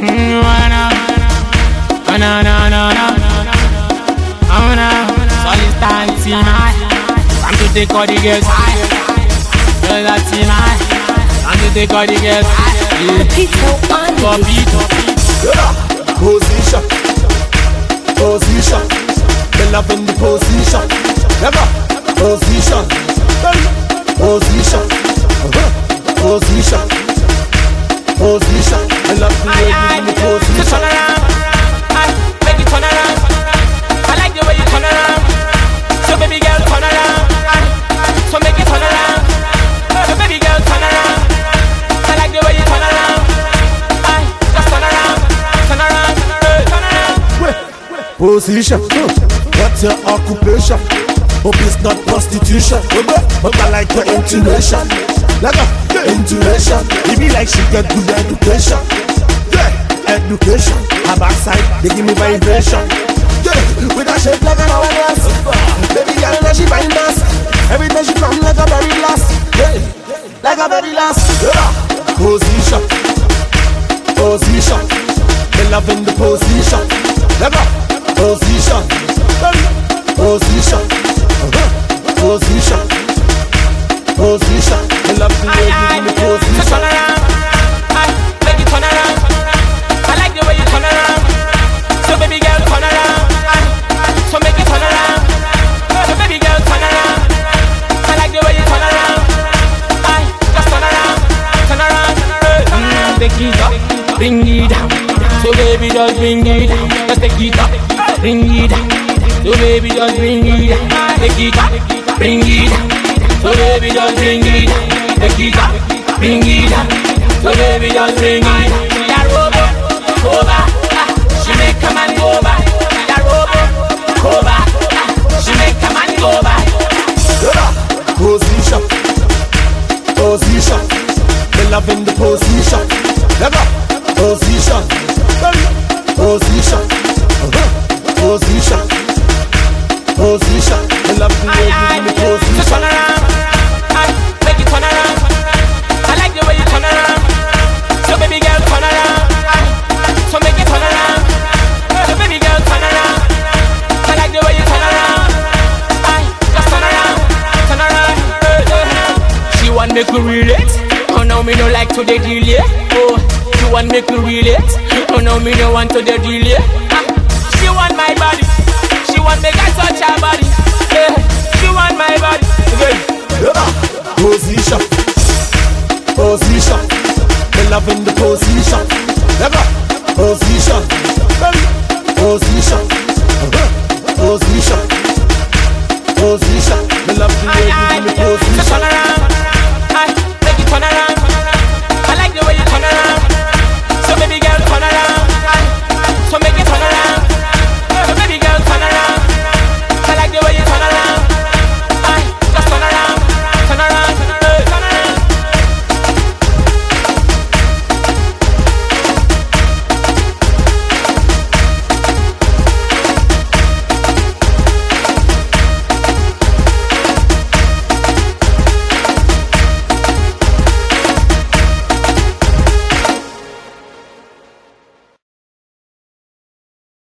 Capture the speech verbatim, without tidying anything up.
Mm, wanna, wanna, na, na, na, wanna. Solid stance tonight. Time to take all the girls high. Girls are tonight. Time to take all the girls high. Popito, position, position. Me loving the position. Never position, position, position, position. Me love the way you do the position. Turn around, make it turn around. I like the way you turn around. So baby girl, turn around. So make it turn around. So baby girl, turn around. I like the way you turn around. Just turn around, turn around, turn around. Position. What's your occupation? Hope it's not prostitution. But I like your intuition. Like a intuition. It be like she get good education. Yeah, education. Her backside, they give me vibration. Yeah, with a shape like an hourglass. Baby girl, now she find us. Every day she come like a berry glass. Yeah, like a berry glass. Yeah. Position, position. Me loving the position. Like a position, position, position, position. Me love the way you do the position. Turn around, make it turn around. I like the way you turn around. So baby girl, turn around. So make it turn around. So baby girl, turn around. I like the way you turn around. Just turn around, turn around. Mm, take it up, bring it down. So baby, just bring it down. Just take it up, bring it down. So baby, just bring it down. Take it up, bring it down. So baby, just bring it down. Take it up, bring it down. So baby, just bring it down. That robo, over. She make a man go back. That robo, over. She make a man go back. Position, position. Me loving the position. Never position, position, position, position. Me love the way you do the position. Turn around, make it turn around. I like the way you turn around. So baby girl, turn around. So make it turn around. So baby girl, turn around. I like the way you turn around. Just turn around, turn around. She want make me relate. Oh no, me no like to the delay. Oh, she want make me relate. Oh no, me no want to the delay. She want my body. She want make I touch her body. Yeah. She want my body. Again. Yeah. Position, position. Me loving the position.